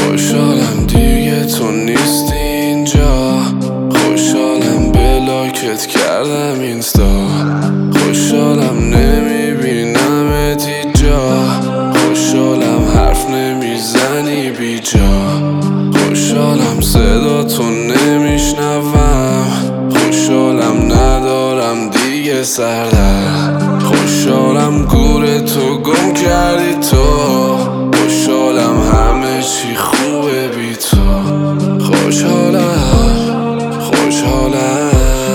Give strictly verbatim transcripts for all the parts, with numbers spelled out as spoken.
خوشحالم دیگه تو نیستی اینجا، خوشحالم بلاکت کردم اینستا، خوشحالم نمیبینمت اینجا، خوشحالم حرف نمیزنی بیجا، خوشحالم صدا تو نمیشنوم، خوشحالم ندارم دیگه سردرد، خوشحالم گور تو گم کردی تو، خوشحالم همه چی خوبه بی تو، خوشحالم خوشحالم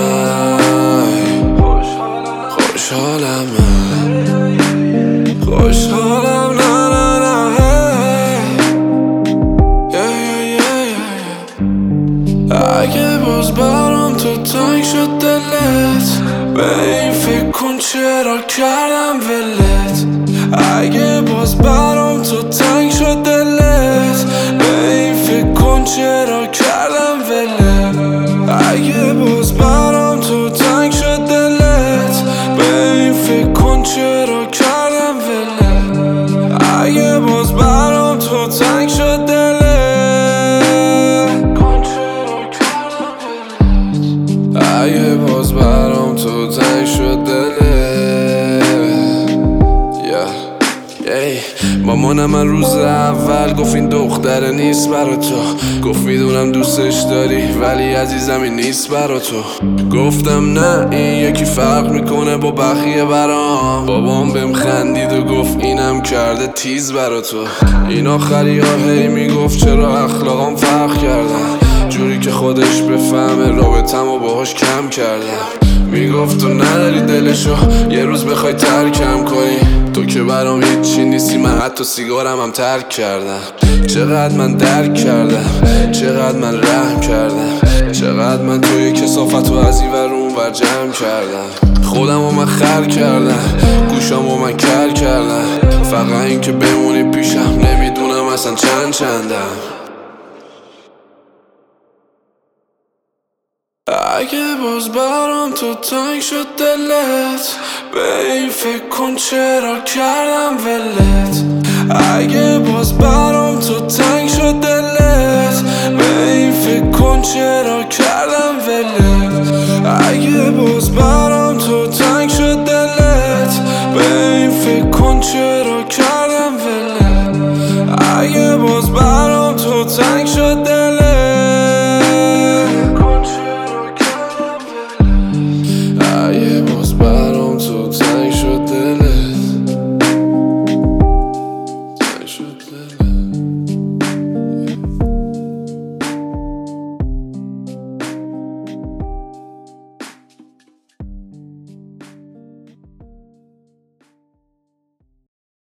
خوشحالم خوشحالم نه نه نه اگه باز برام تو تنگ شد دلت، به این فکر کن چرا کردم ولت. اگه باز برام تو تنگ شد دلت، به این فکر کن چرا کردم ولت. اگه باز برام تو تنگ شد دلت، به این فکر کن چرا کردم ولت. اگه باز برام تو تنگ شد دلت، اگه باز برام تو تنگ شد دلت. مامانم من روز اول گفت این دختره نیست برا تو، گفت میدونم دوستش داری ولی عزیزم این نیست برا تو. گفتم نه این یکی فرق میکنه با بقیه برام. بابام بهم خندید و گفت اینم کرده تیز برا تو. این آخری ها هی میگفت چرا اخلاقام فرق کردن، جوری که خودش بفهمه رابطم و باهاش کم کردم. میگفت تو نداری دلشو یه روز بخوای ترکم کنی، تو که برام هیچی نیستی، من حتی سیگارم هم ترک کردم. چقدر من درک کردم، چقدر من رحم کردم، چقدر من توی کثافت و از این ور اون ور جمع کردم. خودم و من خر کردم، گوشم و من کر کردم، فقط این که بمونی پیشم نمیدونم اصلا چند چندم. اگه باز برام تو تنگ شد دلت، به این فکر کن چرا کردم ولت. اگه باز برام تو تنگ شد دلت، به این فکر کن چرا کردم ولت. اگه باز برام تو تنگ شد دلت، به این فکر کن چرا کردم ولت. اگه باز برام تو تنگ شد دلت.